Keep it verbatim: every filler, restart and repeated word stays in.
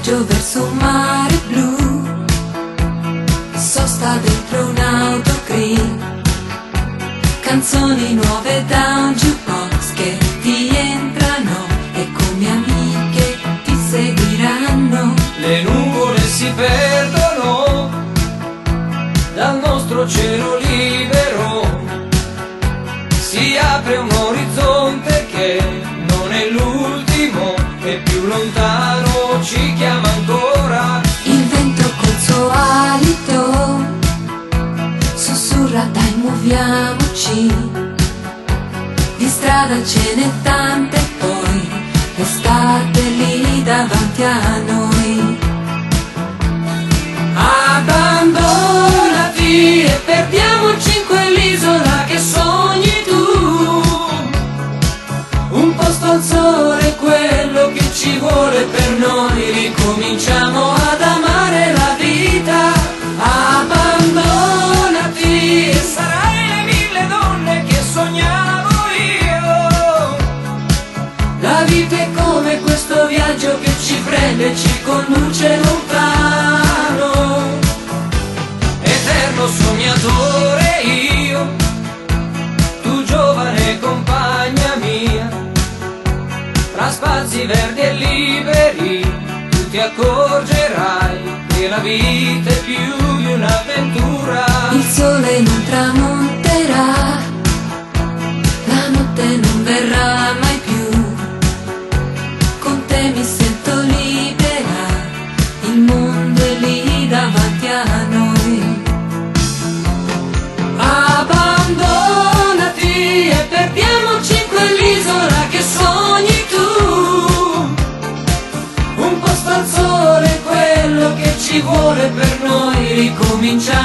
viaggio verso un mare blu, sosta dentro un'autogrill, canzoni nuove da un jukebox che ti entrano e come amiche ti seguiranno. Le nuvole si perdono dal nostro cielo libero, si apre un orizzonte che non è l'ultimo e più lontano ci chiama ancora. Il vento col suo alito sussurra dai muoviamoci, di strada ce n'è tante poi l'estate lì davanti a noi. Abbandonati e perdiamoci in quell'isola che sogni tu, un posto al sole, quello che ci vuole per noi, ricominciamo ad amare la vita. Abbandonati e sarai le mille donne che sognavo io. La vita è come questo viaggio che ci prende e ci conduce lontano. Eterno sognatore io, tu giovane compagna mia, tra spazi verdi e liberi tu ti accorgerai che la vita è più di un'avventura. Il sole non tramonterà, la notte non verrà mai più, con te mi sento libera, il mondo è lì davanti a noi. Abbandonati e perdiamoci in quell'isola che sogni tu, un posto al sole, quello che ci vuole per noi, ricominciare